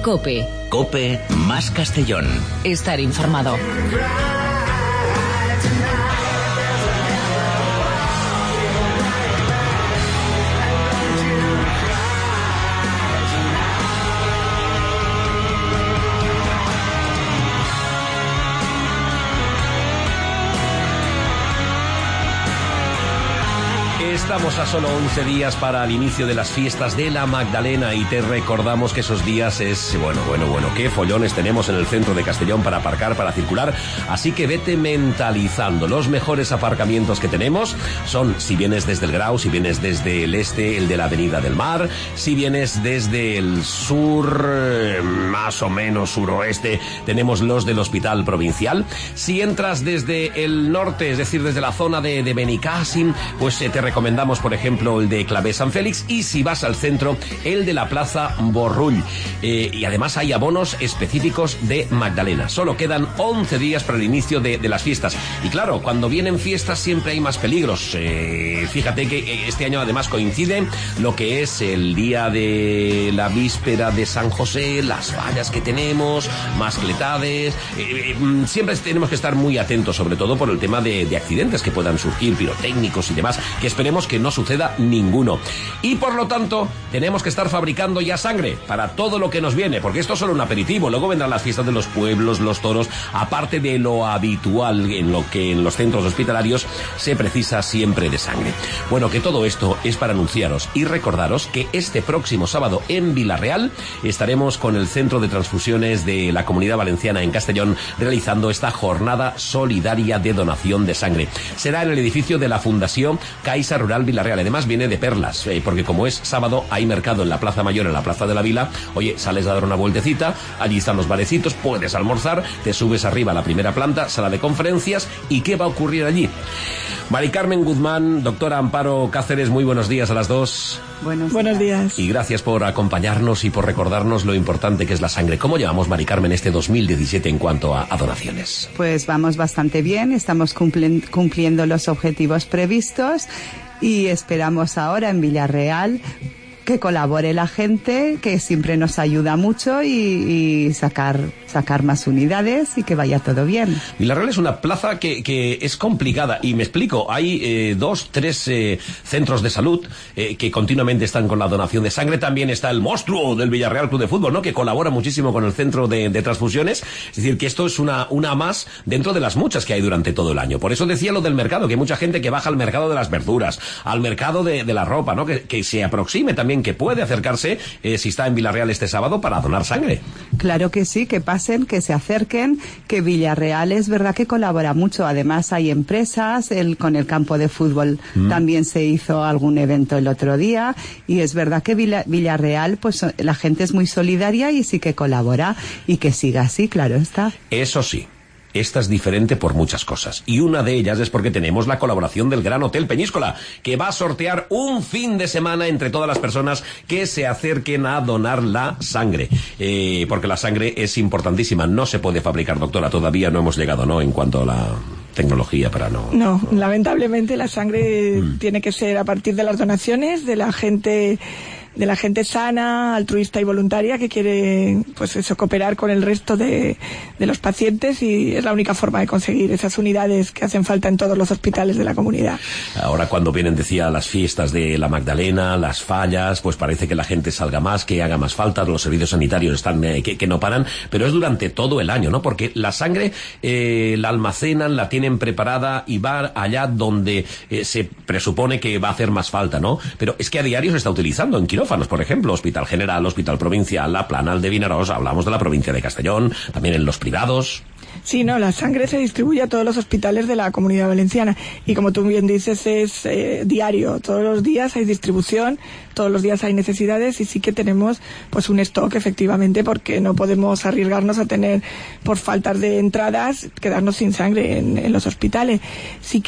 COPE. COPE más Castellón. Estar informado. Estamos a solo 11 días para el inicio de las fiestas de la Magdalena y te recordamos que esos días es, bueno, qué follones tenemos en el centro de Castellón para aparcar, para circular, así que vete mentalizando. Los mejores aparcamientos que tenemos son, si vienes desde el Grau, si vienes desde el este, el de la Avenida del Mar, si vienes desde el sur, más o menos suroeste, tenemos los del Hospital Provincial. Si entras desde el norte, es decir, desde la zona de Benicàssim, pues te recomendamos, por ejemplo, el de Clavé San Félix, y si vas al centro, el de la Plaza Borrull. Y además hay abonos específicos de Magdalena. Solo quedan 11 días para el inicio de las fiestas. Y claro, cuando vienen fiestas siempre hay más peligros. Fíjate que este año además coincide lo que es el día de la víspera de San José, las fallas que tenemos, mascletades. Siempre tenemos que estar muy atentos, sobre todo por el tema de accidentes que puedan surgir, pirotécnicos y demás, que esperemos que no suceda ninguno. Y por lo tanto, tenemos que estar fabricando ya sangre para todo lo que nos viene, porque esto es solo un aperitivo. Luego vendrán las fiestas de los pueblos, los toros, aparte de lo habitual en lo que en los centros hospitalarios se precisa siempre de sangre. Bueno, que todo esto es para anunciaros y recordaros que este próximo sábado en Vilarreal estaremos con el Centro de Transfusiones de la Comunidad Valenciana en Castellón realizando esta jornada solidaria de donación de sangre. Será en el edificio de la Fundación Caixa Rural Vilarreal. Además viene de perlas, porque como es sábado hay mercado en la Plaza Mayor, en la Plaza de la Vila. Oye, sales a dar una vueltecita, allí están los barecitos, puedes almorzar, te subes arriba a la primera planta, sala de conferencias. ¿Y qué va a ocurrir allí? Mari Carmen Guzmán, doctora Amparo Cáceres, muy buenos días a las dos. Buenos días. Y gracias por acompañarnos y por recordarnos lo importante que es la sangre. ¿Cómo llevamos, Mari Carmen, este 2017 en cuanto a donaciones? Pues vamos bastante bien, estamos cumpliendo los objetivos previstos y esperamos ahora en Villarreal que colabore la gente, que siempre nos ayuda mucho y sacar más unidades y que vaya todo bien. Vilarreal es una plaza que es complicada y me explico. Hay 2-3 centros de salud que continuamente están con la donación de sangre. También está el monstruo del Villarreal Club de Fútbol, ¿no?, que colabora muchísimo con el centro de transfusiones. Es decir, que esto es una más dentro de las muchas que hay durante todo el año. Por eso decía lo del mercado, que hay mucha gente que baja al mercado de las verduras, al mercado de la ropa, ¿no?, que se aproxime también, que puede acercarse si está en Vilarreal este sábado para donar sangre. Claro que sí, que pasen, que se acerquen, que Villarreal es verdad que colabora mucho. Además hay empresas, con el campo de fútbol también se hizo algún evento el otro día, y es verdad que Villarreal, pues la gente es muy solidaria y sí que colabora, y que siga así, claro está. Eso sí. Esta es diferente por muchas cosas, y una de ellas es porque tenemos la colaboración del Gran Hotel Peñíscola, que va a sortear un fin de semana entre todas las personas que se acerquen a donar la sangre, porque la sangre es importantísima. No se puede fabricar, doctora, todavía no hemos llegado, ¿no?, en cuanto a la tecnología para No, lamentablemente la sangre tiene que ser a partir de las donaciones de la gente sana, altruista y voluntaria que quiere, pues eso, cooperar con el resto de los pacientes, y es la única forma de conseguir esas unidades que hacen falta en todos los hospitales de la comunidad. Ahora, cuando vienen, decía, las fiestas de la Magdalena, las fallas, pues parece que la gente salga más, que haga más falta, los servicios sanitarios están que no paran, pero es durante todo el año, ¿no? Porque la sangre la almacenan, la tienen preparada y va allá donde se presupone que va a hacer más falta, ¿no? Pero es que a diario se está utilizando en quirófanos, por ejemplo, Hospital General, Hospital Provincial, la Planal de Vinaròs, hablamos de la provincia de Castellón, también en los privados. Sí, no, la sangre se distribuye a todos los hospitales de la Comunidad Valenciana, y como tú bien dices, es diario. Todos los días hay distribución, todos los días hay necesidades, y sí que tenemos pues un stock, efectivamente, porque no podemos arriesgarnos a tener, por faltas de entradas, quedarnos sin sangre en los hospitales. Sí que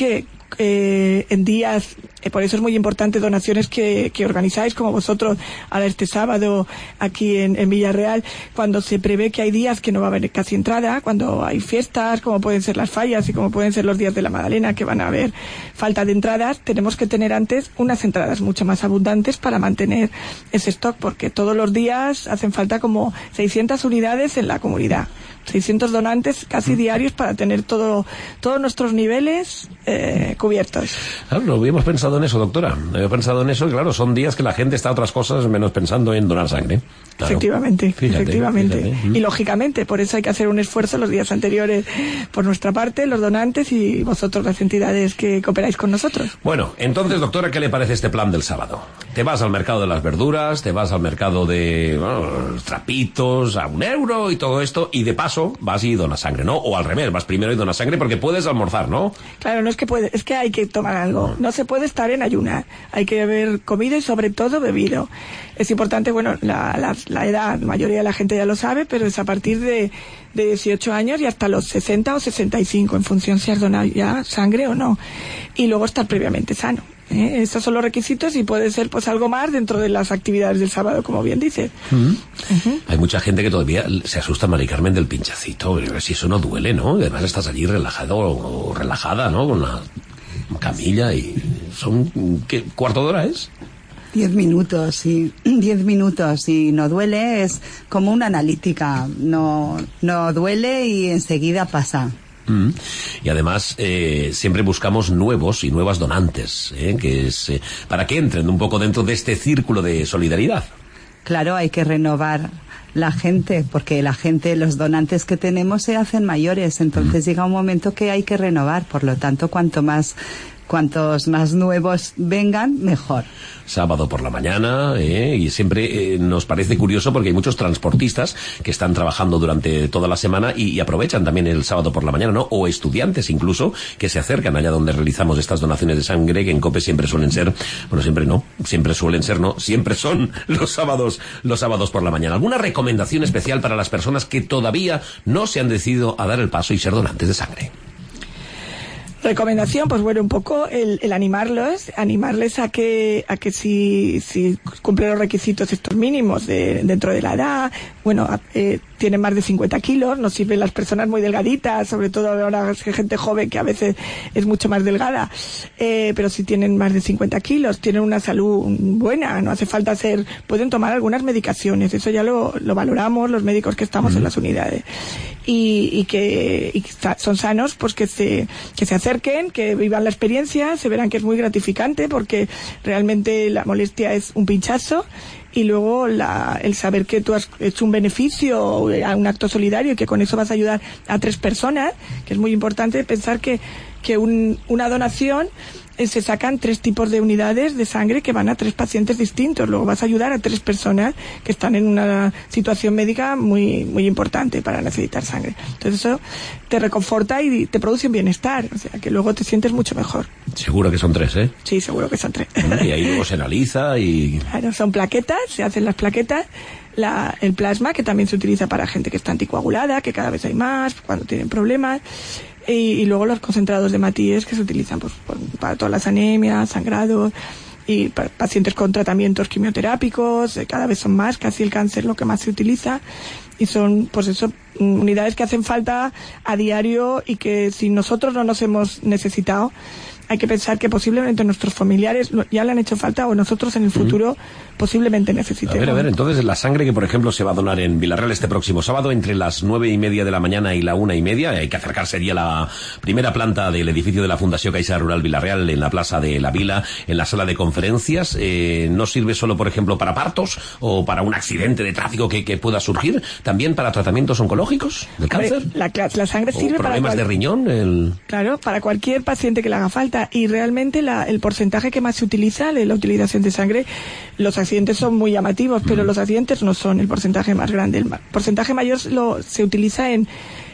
en días, por eso es muy importante donaciones que organizáis, como vosotros ahora este sábado aquí en Villarreal, cuando se prevé que hay días que no va a haber casi entrada, cuando hay fiestas, como pueden ser las fallas y como pueden ser los días de la Magdalena, que van a haber falta de entradas, tenemos que tener antes unas entradas mucho más abundantes para mantener ese stock, porque todos los días hacen falta como 600 unidades en la comunidad. 600 donantes casi diarios para tener todos nuestros niveles cubiertos. Claro, no habíamos pensado en eso, doctora. Había pensado en eso, y claro, son días que la gente está a otras cosas menos pensando en donar sangre. Claro. Efectivamente. Fíjate. Y lógicamente, por eso hay que hacer un esfuerzo los días anteriores por nuestra parte, los donantes y vosotros, las entidades que cooperáis con nosotros. Bueno, entonces, doctora, ¿qué le parece este plan del sábado? Te vas al mercado de las verduras, te vas al mercado de los trapitos a €1 y todo esto, y de paso vas y donas sangre, ¿no? O al revés, vas primero y donas sangre porque puedes almorzar, ¿no? Claro, no es que puede, es que hay que tomar algo. No se puede estar en ayunar. Hay que haber comido y sobre todo bebido. Es importante, bueno, la edad, la mayoría de la gente ya lo sabe, pero es a partir de 18 años y hasta los 60 o 65, en función si has donado ya sangre o no. Y luego estar previamente sano. Estos son los requisitos y puede ser pues algo más dentro de las actividades del sábado, como bien dices. Hay mucha gente que todavía se asusta, Mari Carmen, del pinchacito. Si eso no duele, ¿no? Además estás allí relajado o relajada, ¿no? Con una camilla y son... ¿qué cuarto de hora es? 10 minutos, sí. 10 minutos y no duele, es como una analítica. No duele y enseguida pasa. Y además siempre buscamos nuevos y nuevas donantes, que es para que entren un poco dentro de este círculo de solidaridad. Claro, hay que renovar la gente, porque la gente, los donantes que tenemos se hacen mayores, entonces llega un momento que hay que renovar, por lo tanto, cuantos más nuevos vengan, mejor. Sábado por la mañana, y siempre nos parece curioso porque hay muchos transportistas que están trabajando durante toda la semana y aprovechan también el sábado por la mañana, ¿no? O estudiantes incluso que se acercan allá donde realizamos estas donaciones de sangre, que en COPE siempre suelen ser, bueno, siempre no, siempre suelen ser, no, siempre son los sábados por la mañana. ¿Alguna recomendación especial para las personas que todavía no se han decidido a dar el paso y ser donantes de sangre? Recomendación, pues bueno, un poco el animarles a que si cumplen los requisitos estos mínimos dentro de la edad, bueno, tienen más de 50 kilos, nos sirven las personas muy delgaditas, sobre todo ahora gente joven que a veces es mucho más delgada, pero si tienen más de 50 kilos, tienen una salud buena, no hace falta pueden tomar algunas medicaciones, eso ya lo valoramos los médicos que estamos en las unidades. Y que son sanos, pues que se acerquen, que vivan la experiencia, se verán que es muy gratificante porque realmente la molestia es un pinchazo y luego el saber que tú has hecho un beneficio, a un acto solidario y que con eso vas a ayudar a 3 personas, que es muy importante pensar que una donación se sacan 3 tipos de unidades de sangre que van a 3 pacientes distintos. Luego vas a ayudar a 3 personas que están en una situación médica muy, muy importante para necesitar sangre. Entonces eso te reconforta y te produce un bienestar. O sea, que luego te sientes mucho mejor. Seguro que son 3, ¿eh? Sí, seguro que son 3. Y ahí luego se analiza y... Claro, son plaquetas, se hacen las plaquetas. El plasma, que también se utiliza para gente que está anticoagulada, que cada vez hay más, cuando tienen problemas. Y luego los concentrados de Matías que se utilizan pues, para todas las anemias, sangrados y para pacientes con tratamientos quimioterápicos, cada vez son más, casi el cáncer lo que más se utiliza y son pues eso, unidades que hacen falta a diario y que si nosotros no nos hemos necesitado, hay que pensar que posiblemente nuestros familiares ya le han hecho falta o nosotros en el futuro posiblemente necesitemos. A ver, entonces la sangre que por ejemplo se va a donar en Villarreal este próximo sábado entre las 9:30 de la mañana y la 1:30, hay que acercarse allí a la primera planta del edificio de la Fundación Caixa Rural Villarreal en la Plaza de la Vila, en la sala de conferencias. ¿No sirve solo por ejemplo para partos o para un accidente de tráfico que pueda surgir? ¿También para tratamientos oncológicos del cáncer? La sangre sirve para problemas de riñón. Claro, para cualquier paciente que le haga falta. Y realmente el porcentaje que más se utiliza de la utilización de sangre, los accidentes son muy llamativos, pero los accidentes no son el porcentaje más grande. El porcentaje mayor se utiliza en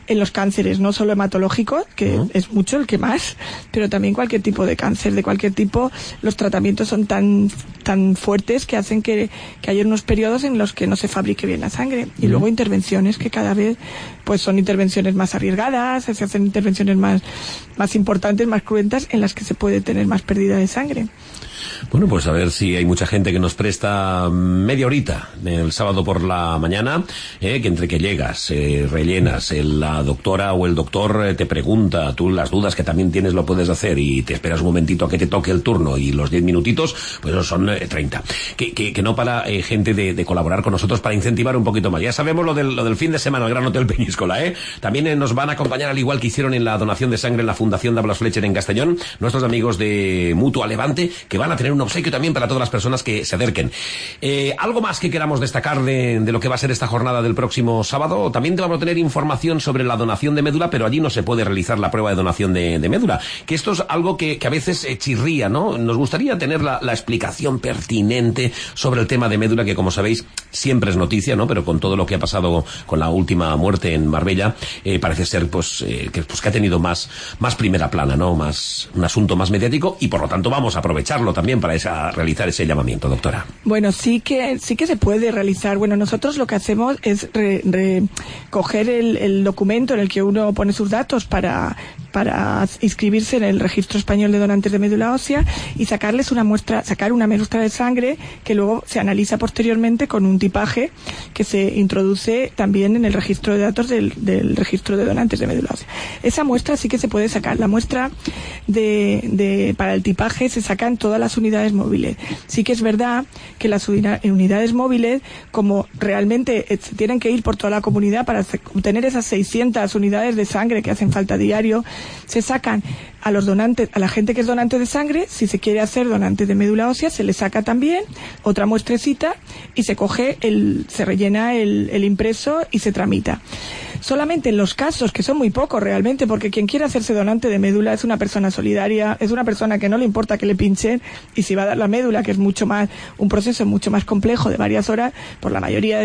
en los cánceres, no solo hematológicos, que es mucho, el que más, pero también cualquier tipo de cáncer, de cualquier tipo. Los tratamientos son tan fuertes que hacen que haya unos periodos en los que no se fabrique bien la sangre. Y luego intervenciones que cada vez pues son intervenciones más arriesgadas, se hacen intervenciones más importantes, más cruentas, en las que se puede tener más pérdida de sangre. Bueno, pues a ver si hay mucha gente que nos presta media horita el sábado por la mañana, que entre que llegas, rellenas, la doctora o el doctor te pregunta, tú las dudas que también tienes lo puedes hacer y te esperas un momentito a que te toque el turno y los 10 minutitos, pues esos son 30. Que no para gente de colaborar con nosotros para incentivar un poquito más. Ya sabemos lo del fin de semana, el Gran Hotel Peñíscola, También nos van a acompañar, al igual que hicieron en la donación de sangre en la Fundación Dablas Fletcher en Castellón, nuestros amigos de Mutua Levante, que van a tener un obsequio también para todas las personas que se acerquen. ¿Algo más que queramos destacar de lo que va a ser esta jornada del próximo sábado? También te vamos a tener información sobre la donación de médula, pero allí no se puede realizar la prueba de donación de médula. Que esto es algo que a veces chirría, ¿no? Nos gustaría tener la explicación pertinente sobre el tema de médula, que como sabéis siempre es noticia, ¿no? Pero con todo lo que ha pasado con la última muerte en Marbella, parece ser que ha tenido más primera plana, ¿no? Un asunto más mediático, y por lo tanto vamos a aprovecharlo también para realizar ese llamamiento, doctora. Bueno, sí que se puede realizar. Bueno, nosotros lo que hacemos es coger el documento en el que uno pone sus datos para inscribirse en el Registro Español de Donantes de Médula Ósea y sacar una muestra de sangre que luego se analiza posteriormente con un tipaje que se introduce también en el registro de datos del Registro de Donantes de Médula Ósea. Esa muestra sí que se puede sacar. La muestra para el tipaje se sacan todas las unidades móviles. Sí que es verdad que las unidades móviles, como realmente se tienen que ir por toda la comunidad para obtener esas 600 unidades de sangre que hacen falta diario, se sacan a los donantes, a la gente que es donante de sangre. Si se quiere hacer donante de médula ósea, se le saca también otra muestrecita y se rellena el impreso y se tramita. Solamente en los casos, que son muy pocos realmente, porque quien quiere hacerse donante de médula es una persona solidaria, es una persona que no le importa que le pinchen, y si va a dar la médula, que es un proceso mucho más complejo de varias horas, por la mayoría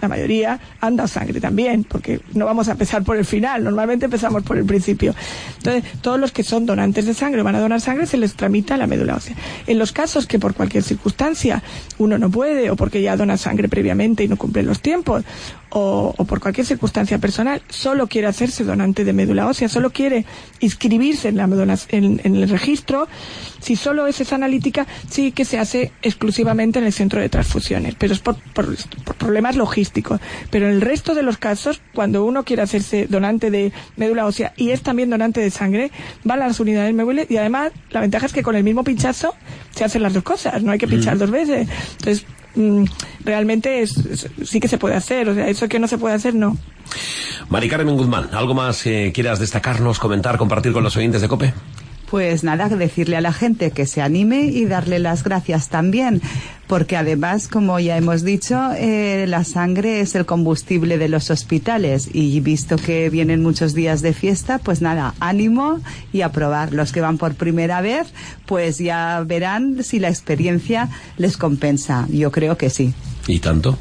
han dado sangre también, porque no vamos a empezar por el final, normalmente empezamos por el principio. Entonces, todos los que son donantes de sangre o van a donar sangre, se les tramita la médula ósea. En los casos que por cualquier circunstancia uno no puede, o porque ya dona sangre previamente y no cumple los tiempos, o por cualquier circunstancia personal, solo quiere hacerse donante de médula ósea, solo quiere inscribirse en el registro, si solo es esa analítica, sí que se hace exclusivamente en el centro de transfusiones, pero es por problemas logísticos. Pero en el resto de los casos, cuando uno quiere hacerse donante de médula ósea y es también donante de sangre, van a las unidades móviles, y además la ventaja es que con el mismo pinchazo se hacen las dos cosas, no hay que pinchar dos veces. Entonces, realmente sí que se puede hacer, o sea, eso que no se puede hacer, no. Mari Carmen Guzmán, ¿algo más quieras destacarnos, comentar, compartir con los oyentes de COPE? Pues nada, decirle a la gente que se anime y darle las gracias también, porque además, como ya hemos dicho, la sangre es el combustible de los hospitales, y visto que vienen muchos días de fiesta, pues nada, ánimo y a probar. Los que van por primera vez, pues ya verán si la experiencia les compensa. Yo creo que sí. ¿Y tanto?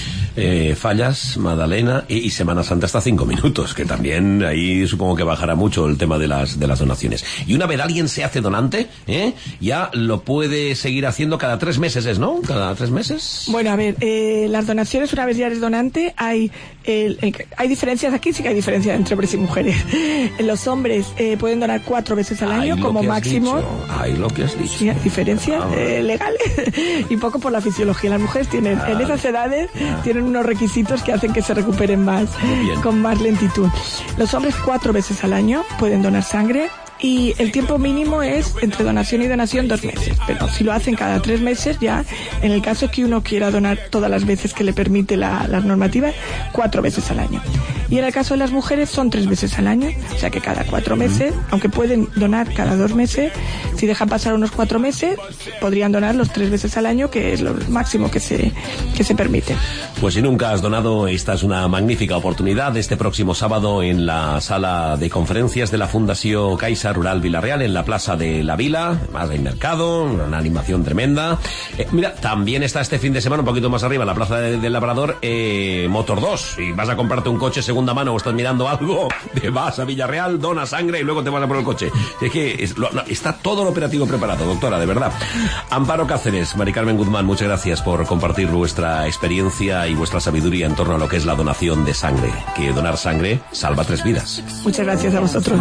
Fallas, Magdalena y Semana Santa hasta 5 minutos, que también ahí supongo que bajará mucho el tema de las donaciones. Y una vez alguien se hace donante, ya lo puede seguir haciendo cada 3 meses, ¿no? ¿Cada 3 meses? Bueno, a ver, las donaciones, una vez ya eres donante, hay diferencias aquí, sí que hay diferencias entre hombres y mujeres. Los hombres pueden donar 4 veces al año como máximo. Hay lo que has dicho. Sí, hay diferencias legales y poco por la fisiología. Las mujeres tienen, en esas edades, tienen unos requisitos que hacen que se recuperen más, con más lentitud. Los hombres 4 veces al año pueden donar sangre, y el tiempo mínimo es entre donación y donación 2 meses, pero si lo hacen cada 3 meses, ya en el caso que uno quiera donar todas las veces que le permite las normativas, 4 veces al año. Y en el caso de las mujeres son 3 veces al año, o sea que cada 4 meses, aunque pueden donar cada 2 meses, si dejan pasar unos 4 meses, podrían donar los 3 veces al año, que es lo máximo que se permite. Pues si nunca has donado, esta es una magnífica oportunidad. Este próximo sábado en la sala de conferencias de la Fundació Caixa Caixa Rural Vila-real, en la Plaza de la Vila. Además hay mercado, una animación tremenda. Mira, también está este fin de semana, un poquito más arriba, en la Plaza del Labrador, Motor 2. Si vas a comprarte un coche segunda mano o estás mirando algo, te vas a Villarreal, donas sangre y luego te vas a por el coche. Es que está todo el operativo preparado, doctora, de verdad. Amparo Cáceres, Mari Carmen Guzmán, muchas gracias por compartir vuestra experiencia y vuestra sabiduría en torno a lo que es la donación de sangre. Que donar sangre salva 3 vidas. Muchas gracias a vosotros.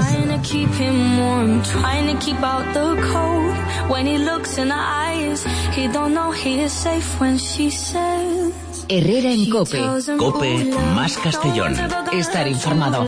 Herrera en COPE. COPE más Castellón. Estar informado.